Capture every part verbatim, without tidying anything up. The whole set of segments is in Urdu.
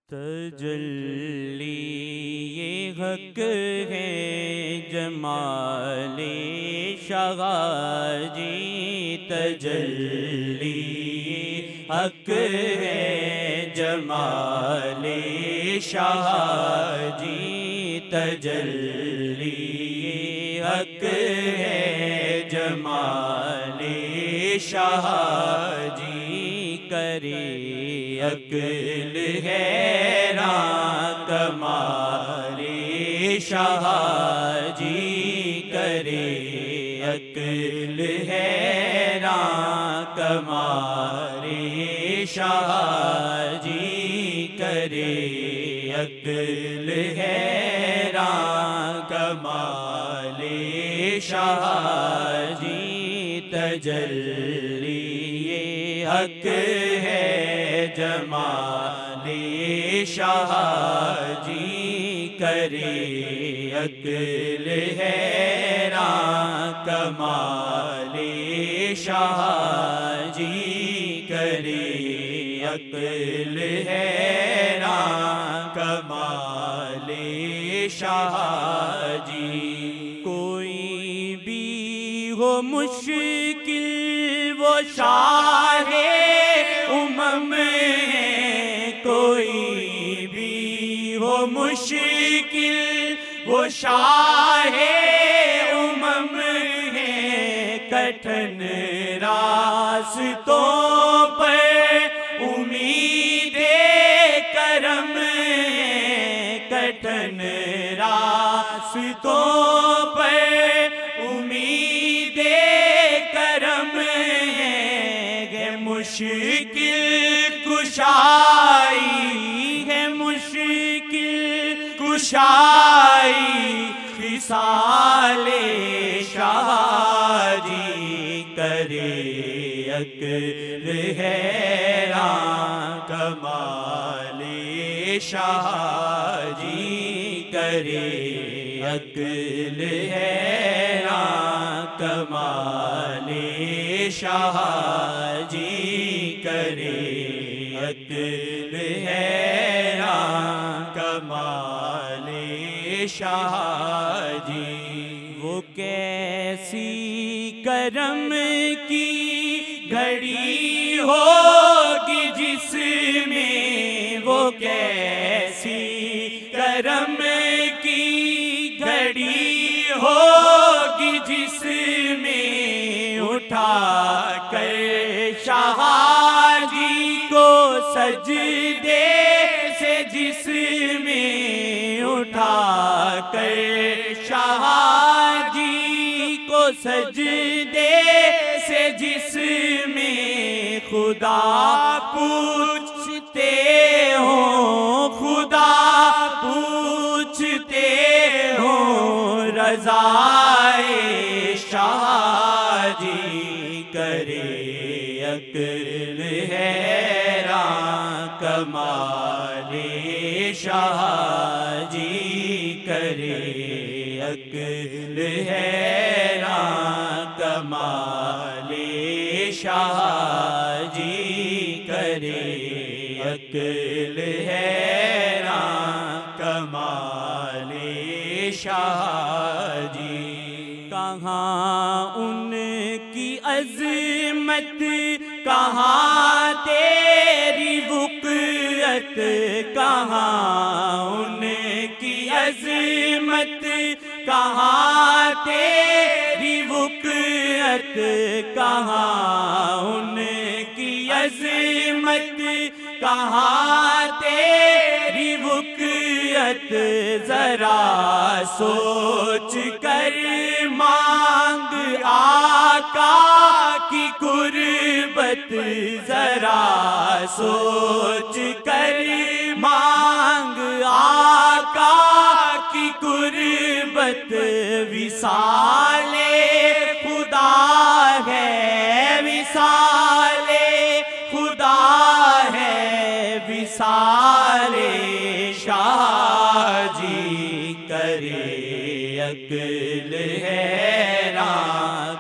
تجلی حق ہے جمال شاہ جی، تجلی حق ہے جمال شاہ جی، تجلی حق ہے جمال شاہ جی، کرے عقل حیران کمال شاہ جی، کرے عقل حیران کمال شاہ جی، کرے عقل حیران کمال شاہ جی، تجلی حق ہے جمال شاہ جی، کرے عقل حیران کمال شاہ جی، کرے عقل حیران کمال شاہ جی، کوئی بھی ہو مشکل وہ شاہ امم ہے، کوئی بھی ہو مشکل وہ شاہ امم ہے، کٹھن راستوں پر امید کرم ہے، کٹھن راستوں پر امید کرم ہے، مشکل کشائی ہے، مشکل کشائی خصال شاہ جی، کرے عقل حیران کمال شاہ جی، کرے عقل حیران کمال شاہ جی، کرے عقل حیران کمال شاہ جی، وہ کیسی کرم کی گھڑی ہوگی جس میں، وہ کیسی کرم کی گھڑی ہوگی جس میں اٹھا کر شاہ جی کو سجدے سے، جس میں اٹھا کر شاہ جی کو سجدے سے، جس میں خدا پوچھتے ہوں، خدا پوچھتے ہوں رضائے شاہ جی، کرے عقل حیران کمال شاہ جی، کرے عقل حیران کمال شاہ جی، کرے عقل حیران کمال شاہ جی، کہاں ان کی عظمت، کہاں تیری وقعت، کہاں ان کی عظمت، کہاں تیری وقعت، کہاں ان کی عظمت، کہاں تیری وقعت، ذرا سوچ کر مانگ آقا کی قربت، ذرا سوچ کر مانگ آقا کی قربت، وصال خدا ہے، وصال خدا ہے، وصال شاہ جی، کرے عقل حیران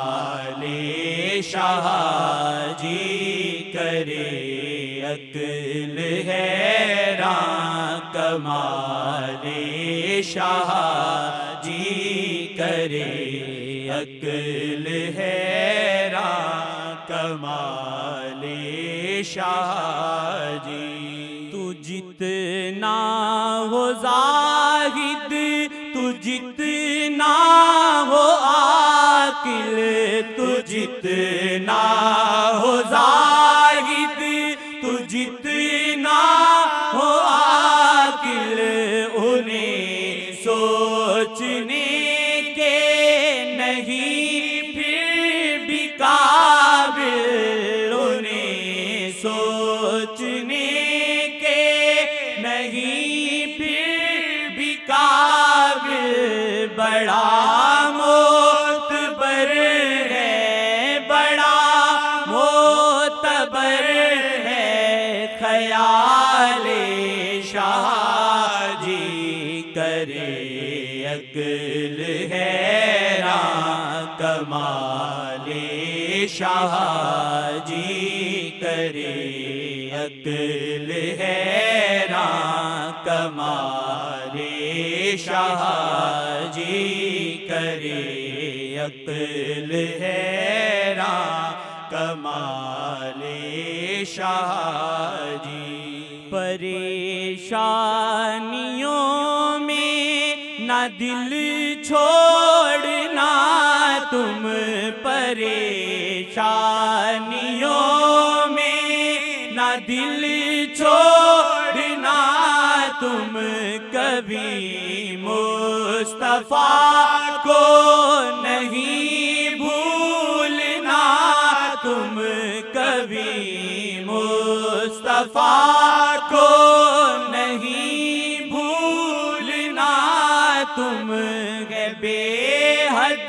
کمال شاہ جی، کرے عقل عقل حیران کمال شاہ جی کرے، عقل حیران کمال شاہ جی۔ تو جتنا ہو زاہد، تو جتنا ہو عاقل، تو جتنا ہو زاہد، تو جتنا ہو عاقل، انہیں سوچنے کے نہیں پھر بھی قابل، انہیں سوچنے کے نہیں پھر بھی قابل، بڑا معتبر ہے، بڑا معتبر ہے خیال شاہ جی کرے، عقل حیران کمال شاہ جی کرے، عقل حیران کمال شاہ جی کرے، عقل حیران کمال شاہ جی۔ پریشانیوں میں نہ دل چھوڑنا تم، پریشانیوں میں نہ دل چھوڑنا تم، کبھی مصطفیٰ کو نہیں بھولنا تم، کبھی مصطفیٰ کو نہیں بھولنا تم، ہے بے حد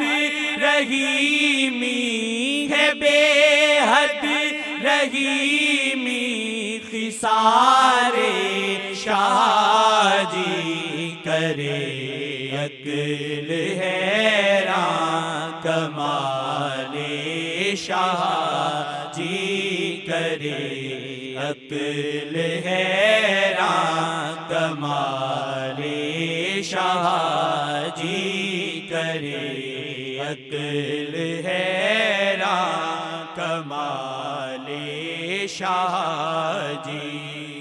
رحیمی، ہے بے حد رحیمی خسار شاہ جی کرے، عقل حیران کمال شاہ جی کرے، عقل حیران کمال شاہ جی کرے، عقل حیران کمال شاہ جی۔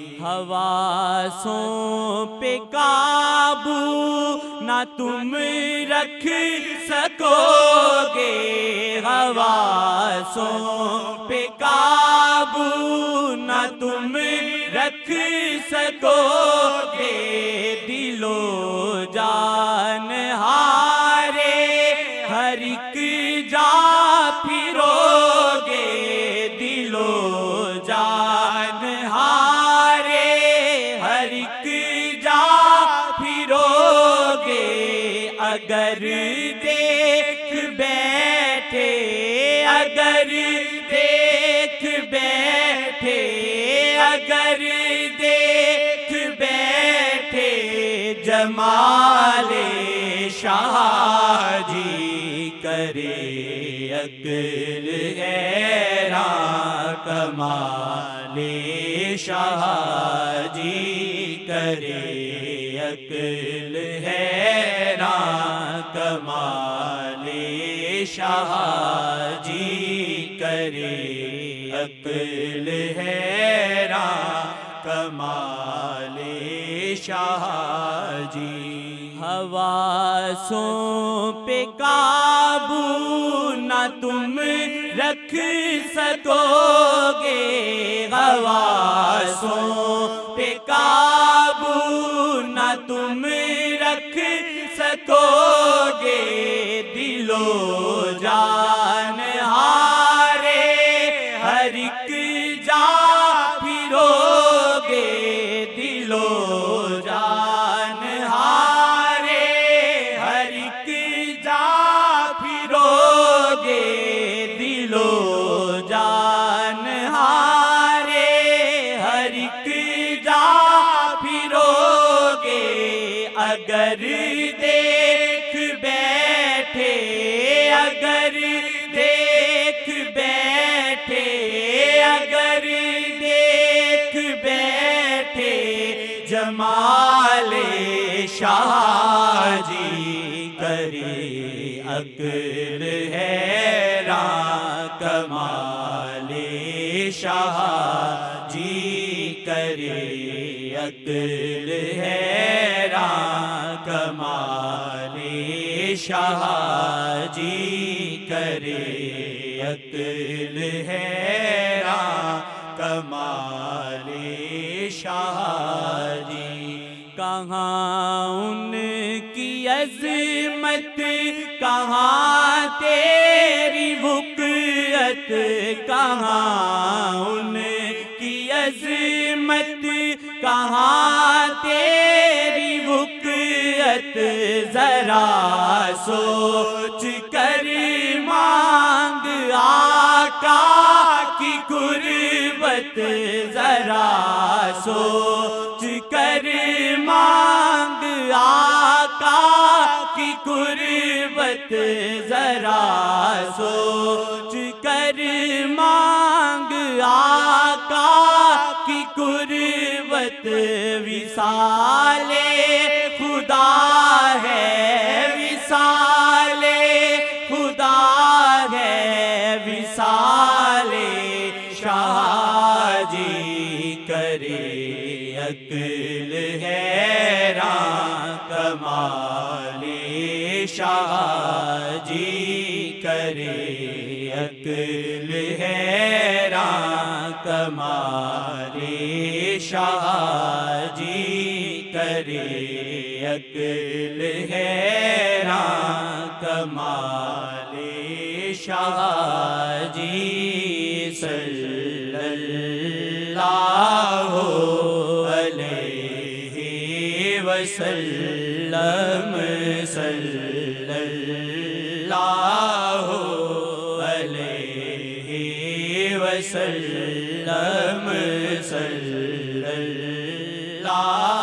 حواسوں پہ قابو نہ تم رکھ سکو گے، حواسوں پہ قابو نہ تم رکھ سکو گے، دل و جان ہارے ہر ایک جا پھرو گے، دل و جان ہارے ہر ایک جا پھرو گے، اگر دیکھ بیٹھے، اگر دیکھ بیٹھے، اگر دیکھ بیٹھے جمال شاہ جی کرے، عقل حیران کمال شاہ جی کرے، عقل حیران کمال شاہ جی کرے، عقل حیران کمال شاہ جی۔ حواسوں پہ قابو نہ تم رکھ سکو گے، حواسوں پہ قابو نہ تم رکھ سکو گے، دل و جان ہارے ہر ایک جا پھرو گے، دل و جان ہارے ہر ایک جا پھرو گے، دل و جان ہارے ہر ایک جا پھرو گے، اگر دیکھ بیٹھے، اگر دیکھ بیٹھے، اگر دیکھ بیٹھے تھے جمال شاہ جی کرے عقل حیران کمال شاہ جی کرے عقل حیران کمال شاہ جی کرے عقل حیران کمال شاہ جی کہاں ان کی عظمت کہاں تیری وقعت کہاں ان کی عظمت کہاں تیری وقعت ذرا سوچ کر مانگ آقا کی قربت ذرا سوچ کر مانگ آقا کی قربت ذرا سوچ کر مانگ آقا کی قربت وصال خدا ہے وصال خدا ہے وصال شاہ جی کرے عقل حیران کمال شاہ جی کرے عقل حیران کمال شاہ جی کرے عقل حیران کمال شاہ جی صلی اللہ علیہ وسلم صلی اللہ علیہ وسلم صلی اللہ